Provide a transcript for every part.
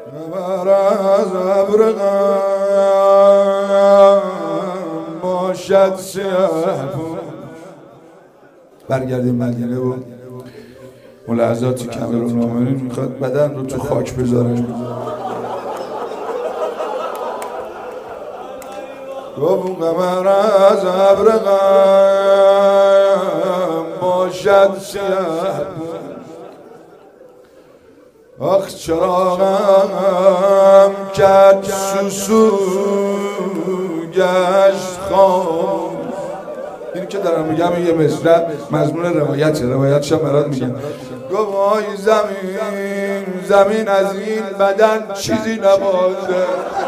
خبر از ابر غم باشد سیاه. برگردیم مدینه و اون لحظات تو کامرونامری میخواد بدن رو تو خاک بذاره. گفت خبر از ابر غم باشد سیاه. آخ چراغم کرد سوسو گشت خواب. اینی که دارم میگم یه مصرع مضمون روایتش هم برات میگم. گفت آی زمین زمین از این بدن چیزی نباشه.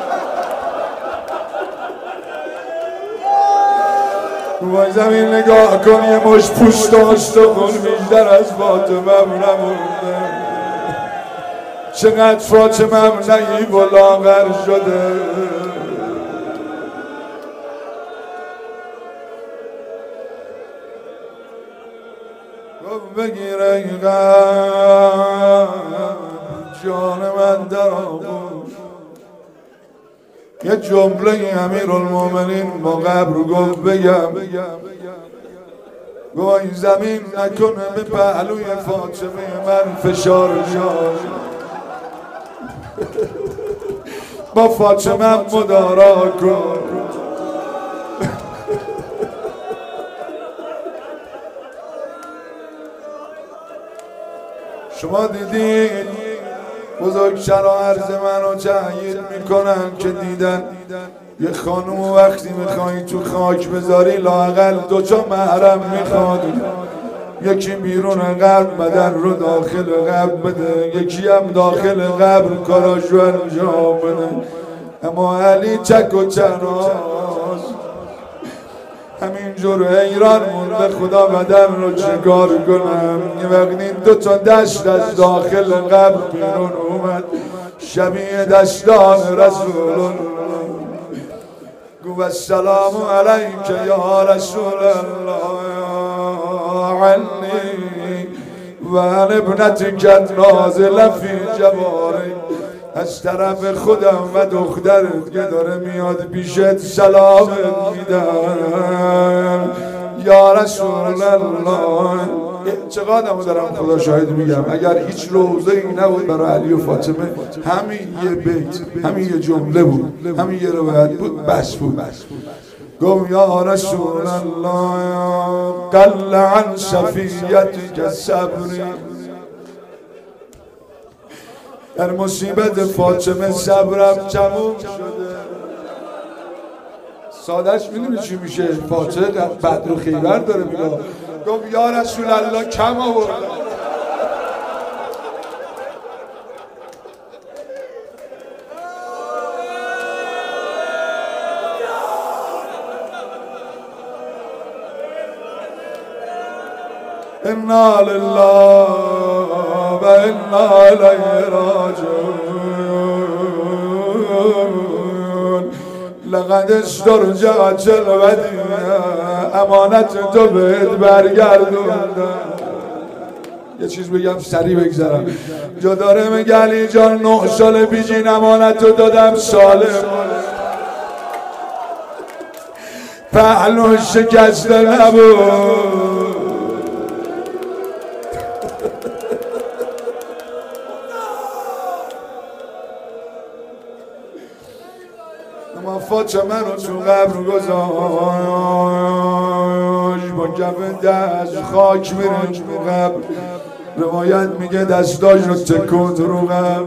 وای زمین نگاه کن یه مش پوست و استخون بیشتر از فاطمه نمونده. چقدر فاطمه نگیب و لاغر شده. گفت بگیر ای غم جان من در آغوش. یه جمله امیرالمومنین با قبر گفت بگم. گفت این زمین نکنه به پهلوی فاطمه من فشار جان. با فاطمه مدارا کن. شما دیدید بزرگشرا عرض منو تأیید میکنن که دیدن یه خانوم وقتی میخوایی تو خاک بذاری لااقل دوتا محرم میخواد. یکی بیرون قبر بدن رو داخل قبر بده، یکی هم داخل قبر کاراشو انجام بده. اما علی چک و چراست همینجور حیران مونده خدا بدن رو چکار کنم. یه وقتی دوتا دشت از داخل قبر بیرون اومد شبیه دشتان رسول الله. گو السلام علیک یا رسول الله عنی و عن ابنتک النازله فی جواری. از طرف خودم و دخترت که داره میاد پیشت سلام میدم یا رسول الله. چقدر همو دارم خدا شاهد میگم اگر هیچ روزه ای نبود برای علی و فاطمه همین یه بیت همین یه جمله بود همین یه روایت بود بس بود. گفت یا رسول الله قل عن صفیتک صبری. در مصیبت فاطمه صبرم تموم شده. سادش میدونی چی میشه؟ فاطمه بدر و خیبر داره میگه. گفت یا رسول الله کم آوردم. انا لله و انا الیه راجعون. لقد استرجعت الودیعه. امانت تو بهت برگردوندم. یه چیز بگم سریع بگذرم. جا داره میگه علی جان 9 سال پیش این امانت رو دادم سالم. پهلو شکسته نبود. اما فاطمه رو تو قبر گذاشت با کف دست خاک میره تو قبر. روایت میگه دستاش رو تکوند رو قبر.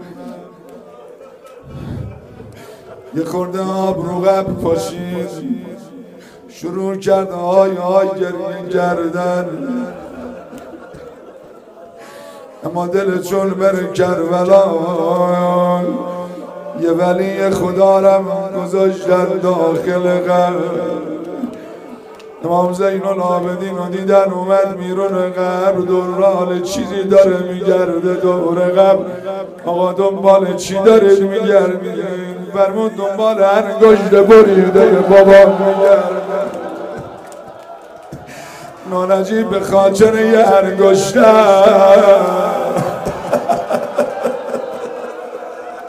یه خورده آب رو قبر پاشید شروع کرد آی گریه کردن. اما دل چون بره کربلا یه ولی خدا رم گذاشتن داخل قبر. امام زین العابدین رو دیدن اومد بیرون قبر. دور حال چیزی داره میگرده دور قبر. آقا دنبال چی دارید میگردید؟ فرمود دنبال انگشت بریده بابا میگرده. نانجیب به خاطر یه انگشتر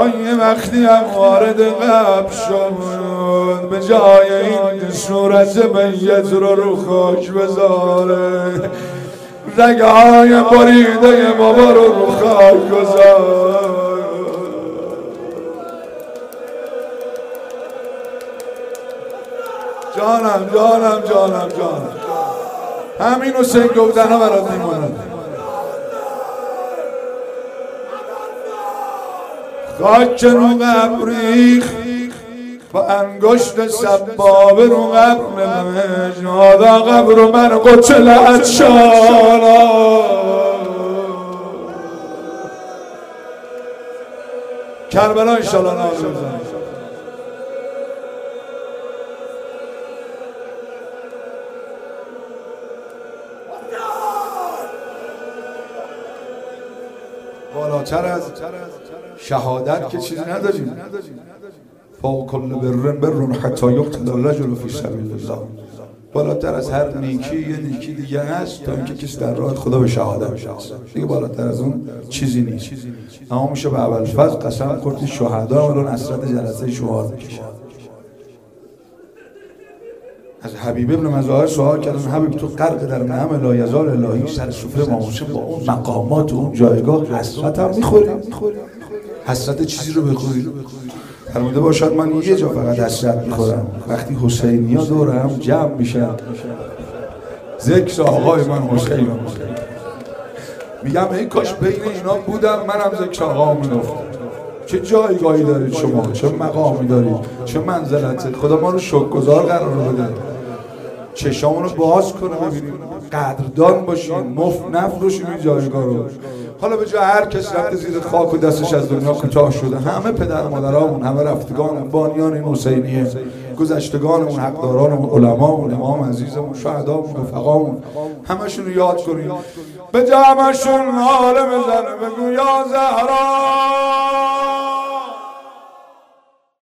یه وقتی هم وارد قبر شد به جای این صورت میت رو خاک بذاره، رگهای بریده بابا رو خاک گذار. جانم جانم جانم جانم، همین حسین گفتن ها برات میمونه. خاک رو قبر ریخت با انگشت سبابه رو قبر نوشت هادا قبر من قتل عطشانا. کربلا انشالله نازل بزن. بالاتر از شهادت که چیزی نداریم. فوق کل بر حتی یقتل الرجل فی سبیل الله. بالاتر از هر نیکی یه نیکی دیگه هست تا اینکه کسی در راه خدا به شهادت برسه. دیگه بالاتر از اون چیزی نیست. اما میشه به ابوالفضل قسم خورد شهدا رو نصرت جلسه شعار میکشن. از حبیب ابن مظاهر سوال کردن حبیب تو غرق در نعم لا یزال الهی سر سفره ماموسه با اون مقامات و اون جایگاه حسرت هم میخوری؟ حسرت چیزی رو بخوری؟ فرموده باشد من یه جا فقط حسرت میخورم، وقتی حسینی ها دور هم جمع میشن ذکر آقای من حسین. میگم ای کاش بین اینا بودم منم ذکر آقا میگفتم. چه جایگاهی دارید شما، چه مقامی دارید، چه منزلتی. خدا ما رو شکرگزار قرار بده، چشامون رو باز کنه ببینیم، قدردان باشیم، مفت نفروشیم این جایگاه رو. حالا به جای هر کس رفته زیر خاک و دستش از دنیا کوتاه شده، همه پدر مادرامون، همه رفتگانمون، بانیان این حسینیه، گذشتگانمون، حقدارانمون، علمامون، امام عزیزمون، شهدامون، رفقامون، همشون رو یاد کنیم. به جمعشون حال بزنه بگو یا زهرا